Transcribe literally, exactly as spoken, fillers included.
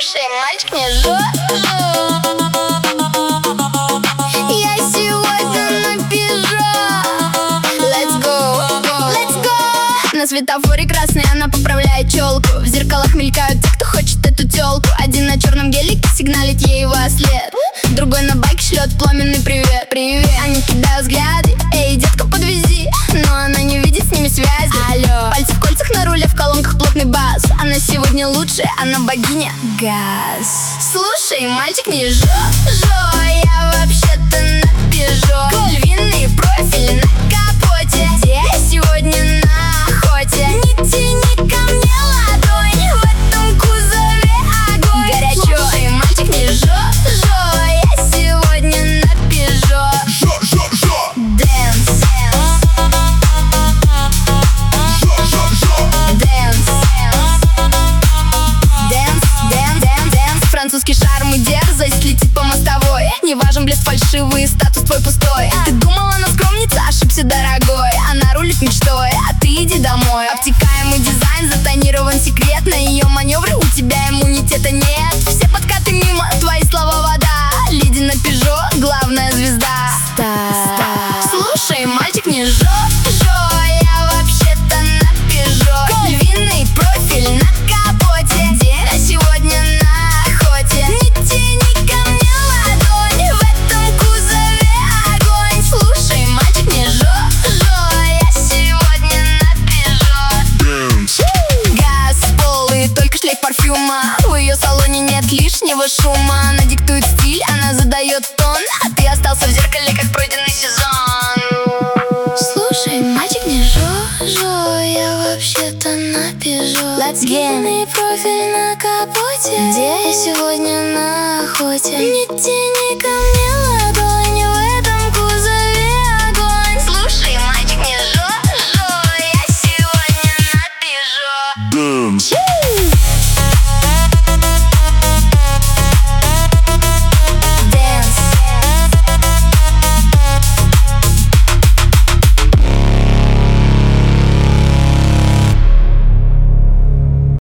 Слушай, мальчик, не жжет. Я сегодня на пижо. Let's go, let's go. На светофоре красный, она поправляет челку. В зеркалах мелькают те, кто хочет эту телку. Один на черном гелике сигналит ей во след, другой на байке шлет пламенный привет. Привет. Они кидают взгляды: эй, детка, подвези. Но она не видит с ними связи. Алло. Пальцы в кольцах на руле, в колонках плотный бас. Она сегодня лучшая, она богиня. Газ. Слушай, мальчик, не жо, жо. Я вообще-то на пижо. Львиные профили на капоте. Где я сегодня на охоте? Не тяни ко мне ладонь, в этом кузове огонь. Горячо. Слушай, мальчик, не жо, жо. Я сегодня на пижо. Жо, жо, жо. Dance. Жо, жо, жо. Dance. Dance, dance, dance, dance. Французский шарм и дерзость летит по мостовой. Не важен блеск фальшивый, статус твой пустой. Ты думала, она скромница, ошибся, дорогой. Она рулит мечтой, а ты иди домой. Обтекаемый дизайн затонирован секретно. Ее маневры, у тебя иммунитета нет. Все подкаты мимо, твои слова вода. Леди на пижо, главная звезда. Стоп. Слушай, мальчик, не жо, жо. Я вообще-то на пижо. Львиный профиль на капоте. Где я сегодня на охоте? Не тяни ко мне ладонь, в этом кузове огонь. Слушай, мальчик, не жо, жо. Я сегодня на пижо. Dance. Газ в пол и только шлейф парфюма. В ее салоне нет лишнего шума. Она диктует стиль, она задает тон, а ты остался в зеркале, как пройденный сезон. Слушай, мальчик, не жо, жо. Я вообще-то на пижо. Let's get it. Профиль на капоте. Где я сегодня на охоте? Не тяни ко мне ладонь.